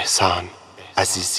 احسان عزیزی.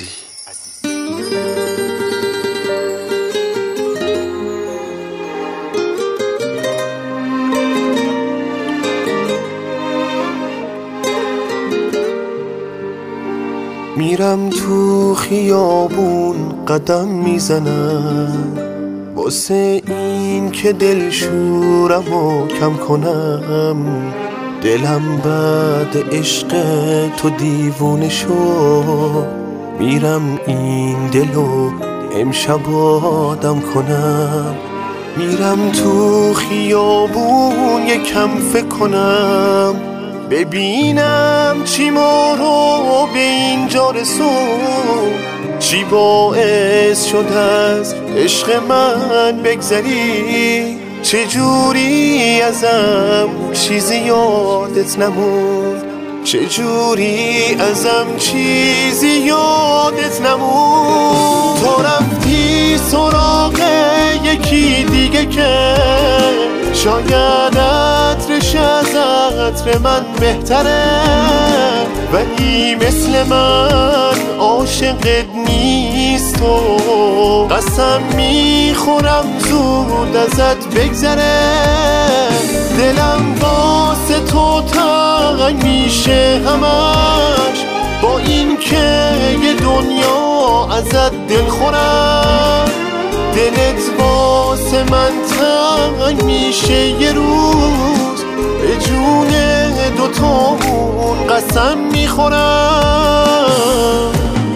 میرم تو خیابون قدم میزنم واسه این که دلشورم و کم کنم. دلم بعد عشق تو دیوونه شد، میرم این دلو امشب آدم کنم. میرم تو خیابون یکم فکر کنم، ببینم چی ما رو به اینجا رسون، چی باعث شد از عشق من بگذری. چجوری ازم چیزی یادت نموند، چجوری ازم چیزی یادت نموند. تو رفتی سراغ یکی دیگه که شاید عطرش از عطر من بهتره، ولی مثل من عاشقت نیست و قسم میخورم زود ازت بگذره. دلم واسه تو تنگ میشه همش، با این که یه دنیا ازت دل خورم. دلت واسه من تنگ میشه یه روز، به جون دوتامون قسم میخورم.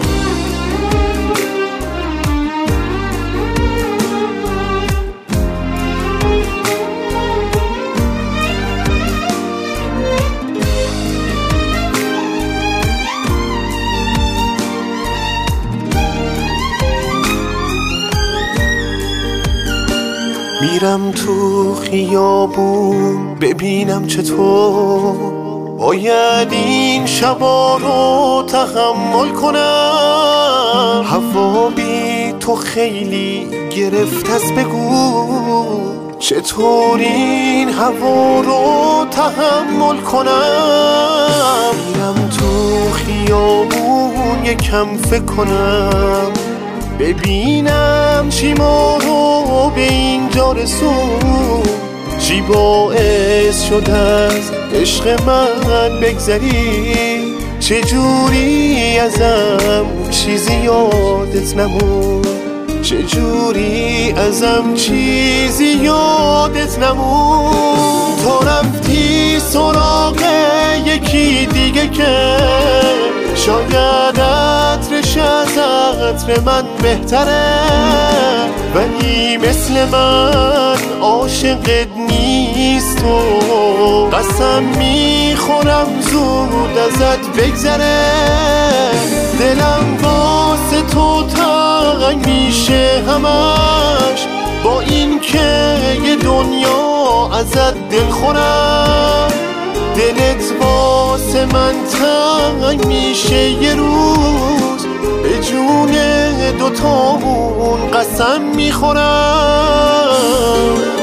میرم تو خیابون ببینم چطور باید این شبا رو تحمل کنم. هوا بی تو خیلی گرفت از، بگو چطور این هوا رو تحمل کنم. میرم تو خیابون یکم فکر کنم، ببینم چی ما رو به اینجا رسون، چی باعث شد از عشق من بگذری. چجوری ازم چیزی یادت نموند، چجوری ازم چیزی یادت نموند. تو رفتی سراغ یکی دیگه که شاید عطرش از عطر من بهتره، ولی مثل من عاشقت نیست و قسم میخورم زود ازت بگذره. دلم واسه تو تنگ میشه همش، با این که یه دنیا ازت دل خورم. دلت واسه من تنگ میشه یه روز، به جون دوتامون قسم میخورم.